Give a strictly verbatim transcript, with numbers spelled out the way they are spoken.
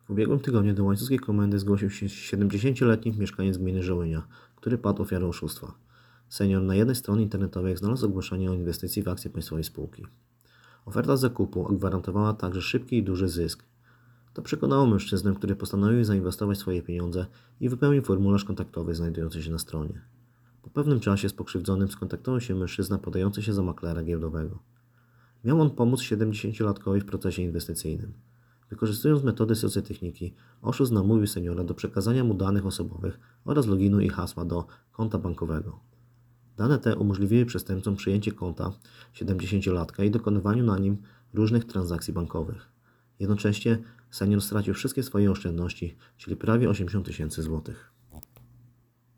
W ubiegłym tygodniu do łańcuskiej komendy zgłosił się siedemdziesięcioletni mieszkaniec gminy Żołynia, który padł ofiarą oszustwa. Senior na jednej stronie internetowej znalazł ogłoszenie o inwestycji w akcje państwowej spółki. Oferta zakupu gwarantowała także szybki i duży zysk. To przekonało mężczyznę, który postanowił zainwestować swoje pieniądze i wypełnił formularz kontaktowy znajdujący się na stronie. Po pewnym czasie z pokrzywdzonym skontaktował się mężczyzna podający się za maklera giełdowego. Miał on pomóc siedemdziesięciolatkowi w procesie inwestycyjnym. Wykorzystując metody socjotechniki, oszust namówił seniora do przekazania mu danych osobowych oraz loginu i hasła do konta bankowego. Dane te umożliwiły przestępcom przyjęcie konta siedemdziesięciolatka i dokonywaniu na nim różnych transakcji bankowych. Jednocześnie senior stracił wszystkie swoje oszczędności, czyli prawie osiemdziesiąt tysięcy złotych.